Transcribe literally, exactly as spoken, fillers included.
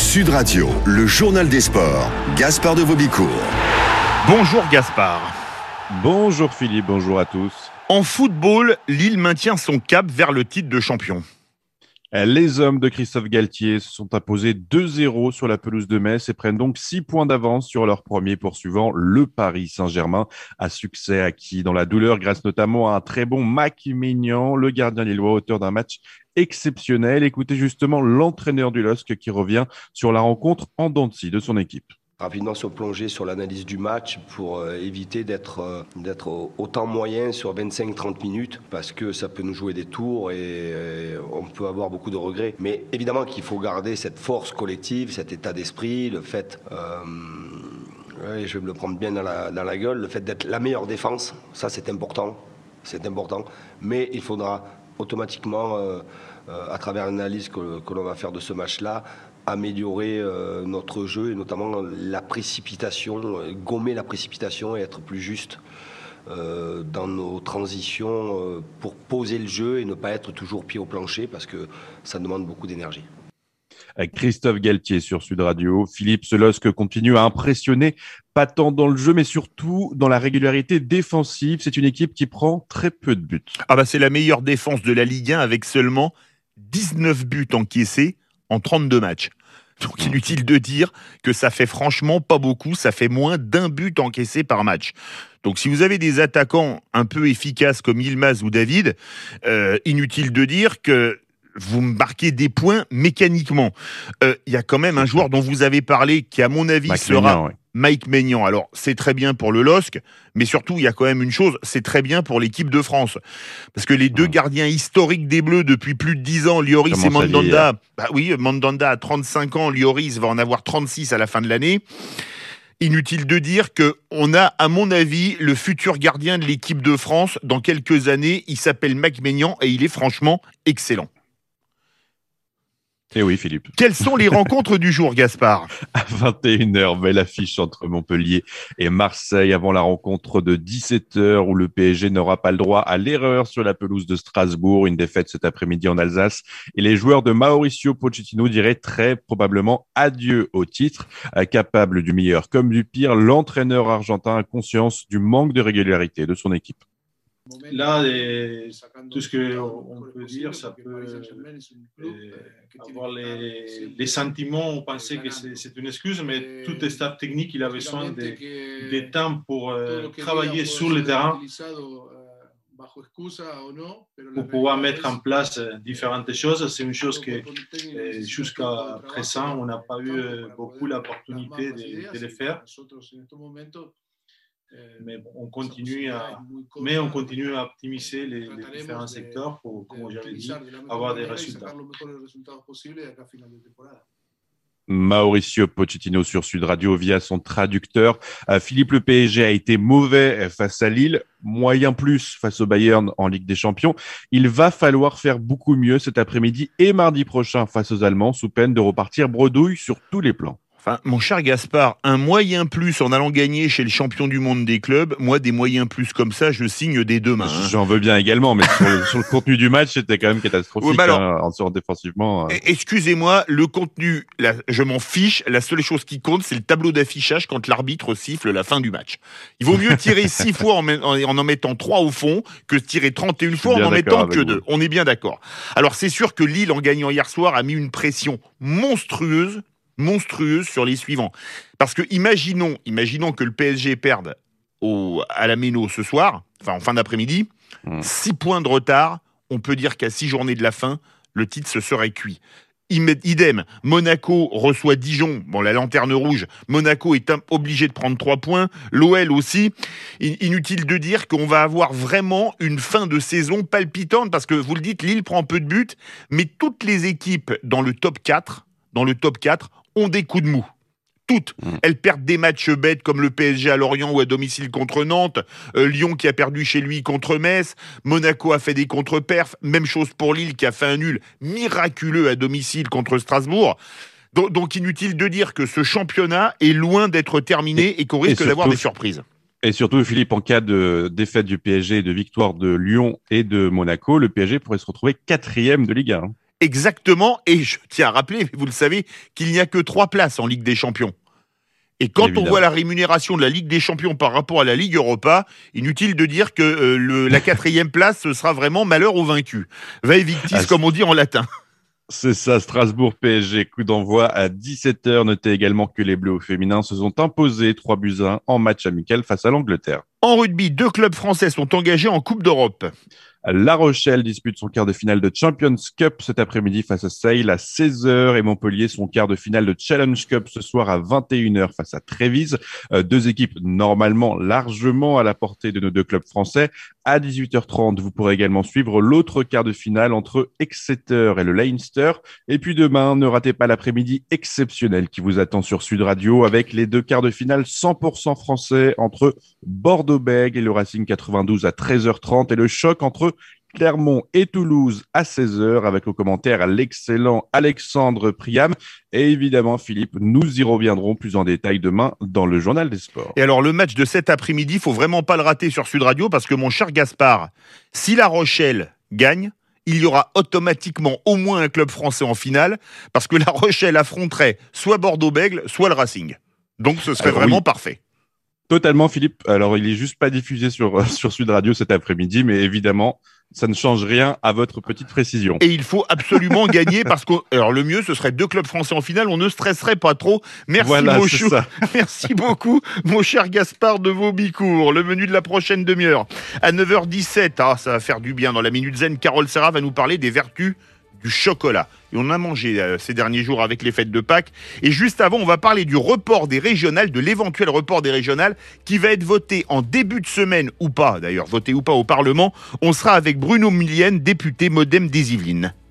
Sud Radio, le journal des sports. Gaspard de Vaubicourt. Bonjour Gaspard. Bonjour Philippe, bonjour à tous. En football, Lille maintient son cap vers le titre de champion. Les hommes de Christophe Galtier se sont imposés deux zéro sur la pelouse de Metz et prennent donc six points d'avance sur leur premier poursuivant, le Paris Saint-Germain. À succès acquis dans la douleur grâce notamment à un très bon Mike Maignan, le gardien lillois, auteur d'un match exceptionnel. Écoutez justement l'entraîneur du L O S C qui revient sur la rencontre en dents de scie de son équipe. Rapidement se plonger sur l'analyse du match pour euh, éviter d'être, euh, d'être au, au temps moyen sur vingt-cinq à trente minutes parce que ça peut nous jouer des tours et euh, on peut avoir beaucoup de regrets. Mais évidemment qu'il faut garder cette force collective, cet état d'esprit, le fait, euh, ouais, je vais me le prendre bien dans la, dans la gueule, le fait d'être la meilleure défense, ça c'est important, c'est important. Mais il faudra automatiquement, euh, euh, à travers l'analyse que, que l'on va faire de ce match-là, améliorer euh, notre jeu et notamment la précipitation, euh, gommer la précipitation et être plus juste euh, dans nos transitions euh, pour poser le jeu et ne pas être toujours pied au plancher parce que ça demande beaucoup d'énergie. Avec Christophe Galtier sur Sud Radio, Philippe, ce L O S C continue à impressionner, pas tant dans le jeu mais surtout dans la régularité défensive. C'est une équipe qui prend très peu de buts. Ah bah c'est la meilleure défense de la Ligue un avec seulement dix-neuf buts encaissés en trente-deux matchs. Donc inutile de dire que ça fait franchement pas beaucoup, ça fait moins d'un but encaissé par match. Donc si vous avez des attaquants un peu efficaces comme Yilmaz ou David, euh, inutile de dire que vous marquez des points mécaniquement. Il euh, y a quand même un joueur dont vous avez parlé qui à mon avis Mike sera... Maignan, ouais. Mike Maignan. Alors, c'est très bien pour le L O S C, mais surtout, il y a quand même une chose, c'est très bien pour l'équipe de France. Parce que les deux mmh. gardiens historiques des Bleus depuis plus de dix ans, Lloris Comment et Mandanda, bah oui, Mandanda a trente-cinq ans, Lloris va en avoir trente-six à la fin de l'année. Inutile de dire qu'on a, à mon avis, le futur gardien de l'équipe de France dans quelques années. Il s'appelle Mike Maignan et il est franchement excellent. Eh oui, Philippe. Quelles sont les rencontres du jour, Gaspard ? À vingt et une heures, belle affiche entre Montpellier et Marseille avant la rencontre de dix-sept heures où le P S G n'aura pas le droit à l'erreur sur la pelouse de Strasbourg. Une défaite cet après-midi en Alsace. Et les joueurs de Mauricio Pochettino diraient très probablement adieu au titre. Capable du meilleur comme du pire, l'entraîneur argentin a conscience du manque de régularité de son équipe. Là, les, tout ce qu'on peut dire, ça peut euh, avoir les, les sentiments, on pensait que c'est, c'est une excuse, mais tout le staff technique, il a besoin de, de temps pour euh, travailler sur le terrain, pour pouvoir mettre en place différentes choses. C'est une chose que euh, jusqu'à présent, on n'a pas eu beaucoup l'opportunité de, de le faire. Mais bon, on continue à, mais on continue à optimiser les, les différents secteurs pour, comme j'avais dit, avoir des résultats. Mauricio Pochettino sur Sud Radio via son traducteur. Euh, Philippe, le P S G a été mauvais face à Lille, moyen plus face au Bayern en Ligue des Champions. Il va falloir faire beaucoup mieux cet après-midi et mardi prochain face aux Allemands sous peine de repartir bredouille sur tous les plans. Enfin, mon cher Gaspard, un moyen plus en allant gagner chez le champion du monde des clubs, moi, des moyens plus comme ça, je signe des deux mains. Hein. J'en veux bien également, mais sur, le, sur le contenu du match, c'était quand même catastrophique. Oui, alors, hein, en sortant défensivement. Euh... Excusez-moi, le contenu, là, je m'en fiche. La seule chose qui compte, c'est le tableau d'affichage quand l'arbitre siffle la fin du match. Il vaut mieux tirer six fois en, en, en en mettant trois au fond que tirer trente et une fois en en mettant que deux. On est bien d'accord. Alors, c'est sûr que Lille, en gagnant hier soir, a mis une pression monstrueuse monstrueuse sur les suivants. Parce que imaginons, imaginons que le P S G perde au, à la Méno ce soir, enfin en fin d'après-midi, mmh. six points de retard, on peut dire qu'à six journées de la fin, le titre se serait cuit. Idem, Monaco reçoit Dijon, bon la lanterne rouge, Monaco est obligé de prendre trois points, l'O L aussi. Inutile de dire qu'on va avoir vraiment une fin de saison palpitante, parce que vous le dites, Lille prend peu de buts, mais toutes les équipes dans le top quatre, dans le top quatre, ont des coups de mou. Toutes. Mmh. Elles perdent des matchs bêtes comme le P S G à Lorient ou à domicile contre Nantes, euh, Lyon qui a perdu chez lui contre Metz, Monaco a fait des contre-perfs, même chose pour Lille qui a fait un nul miraculeux à domicile contre Strasbourg. Donc, donc inutile de dire que ce championnat est loin d'être terminé et, et qu'on risque et surtout, d'avoir des surprises. Et surtout, Philippe, en cas de défaite du P S G et de victoire de Lyon et de Monaco, le P S G pourrait se retrouver quatrième de Ligue un. Exactement, et je tiens à rappeler, vous le savez, qu'il n'y a que trois places en Ligue des Champions. Et quand Évidemment. on voit la rémunération de la Ligue des Champions par rapport à la Ligue Europa, inutile de dire que euh, le, la quatrième place, ce sera vraiment malheur au vaincu. Vae victis, ah, comme on dit en latin. C'est ça, Strasbourg-P S G, coup d'envoi à dix-sept heures. Notez également que les Bleus au féminin se sont imposés trois buts à un en match amical face à l'Angleterre. En rugby, deux clubs français sont engagés en Coupe d'Europe. La Rochelle dispute son quart de finale de Champions Cup cet après-midi face à Sale à seize heures et Montpellier son quart de finale de Challenge Cup ce soir à vingt et une heures face à Trévise. Euh, deux équipes normalement largement à la portée de nos deux clubs français. À dix-huit heures trente, vous pourrez également suivre l'autre quart de finale entre Exeter et le Leinster. Et puis demain, ne ratez pas l'après-midi exceptionnel qui vous attend sur Sud Radio avec les deux quarts de finale cent pour cent français entre Bordeaux-Bègles et le Racing quatre-vingt-douze à treize heures trente et le choc entre Clermont et Toulouse à seize heures avec au commentaire l'excellent Alexandre Priam. Et évidemment, Philippe, nous y reviendrons plus en détail demain dans le Journal des Sports. Et alors, le match de cet après-midi, il faut vraiment pas le rater sur Sud Radio parce que, mon cher Gaspard, si La Rochelle gagne, il y aura automatiquement au moins un club français en finale parce que La Rochelle affronterait soit Bordeaux-Bègles, soit le Racing. Donc, ce serait alors, vraiment oui. parfait. Totalement, Philippe. Alors, il est juste pas diffusé sur, sur Sud Radio cet après-midi, mais évidemment, ça ne change rien à votre petite précision. Et il faut absolument gagner parce que, alors le mieux, ce serait deux clubs français en finale. On ne stresserait pas trop. Merci, voilà, mon chou. Merci beaucoup, mon cher Gaspard de Vaubicourt. Le menu de la prochaine demi-heure. À neuf heures dix-sept, ah, ça va faire du bien. Dans la Minute Zen, Carole Serra va nous parler des vertus du chocolat. Et on a mangé euh, ces derniers jours avec les fêtes de Pâques. Et juste avant, on va parler du report des régionales, de l'éventuel report des régionales qui va être voté en début de semaine ou pas, d'ailleurs, voté ou pas au Parlement. On sera avec Bruno Millienne, député Modem des Yvelines.